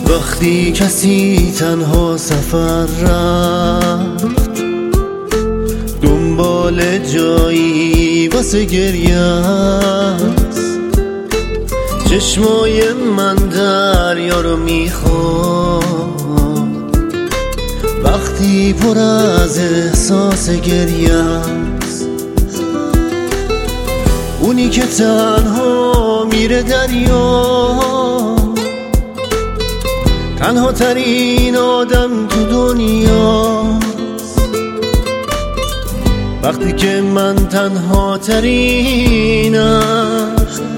وقتی کسی تنها سفر رفت، دنبال جایی واسه گریه است. چشمای من دریا رو میخواد وقتی پر از احساس گریه است. اونی که تنها میره دریا، تنها ترین آدم تو دنیاست. وقتی که من تنها ترینم،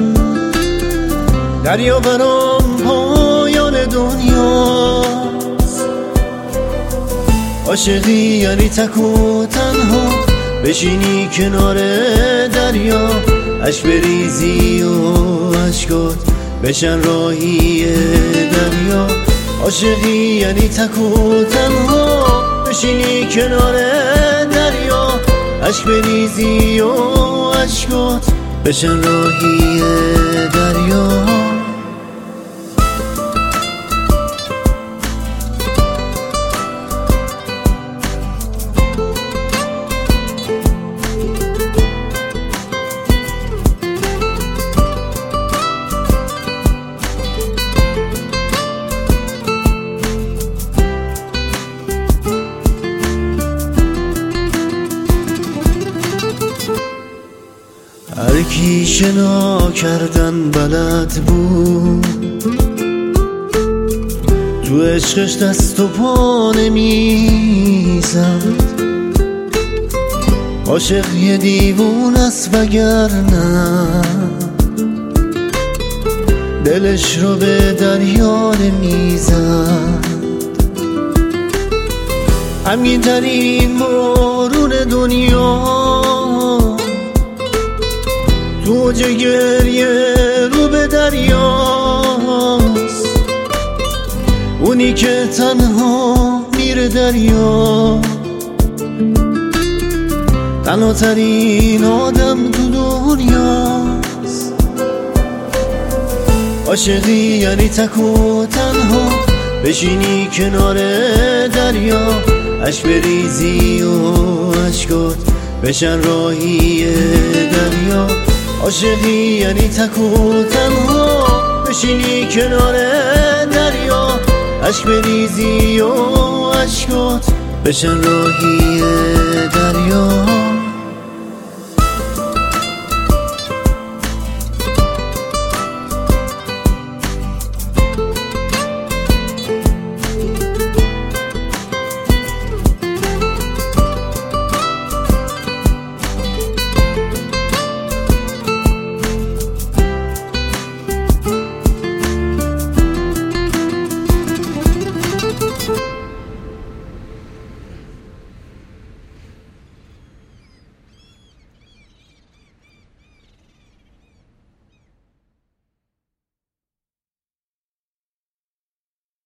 دریا برام پایان دنیاست. عاشقی یعنی تک و تنها بشینی کنار دریا، اشک بریزی و اشکات بشن راهی دریا. عاشقی یعنی تک و تنها بشینی کنار دریا، اشک بریزی و اشکات بشن راهی دریا. هر کی شنا کردن بلد بود، تو عشقش دست و پا نمیزد. عاشق یه دیوون است وگرنه دلش رو به دریا نمیزد. همین ترین بارون دنیا تو گریه رو به دریاست. اونی که تنها میره دریا، تنها ترین آدم تو دنیاست. عاشقی یعنی تک و تنها بشینی کنار دریا، اشک بریزی و اشکات بشن راهی دریا. عاشقی یعنی تک و تنها بشینی کنار دریا، اشک بریزی و اشکات بشن راهی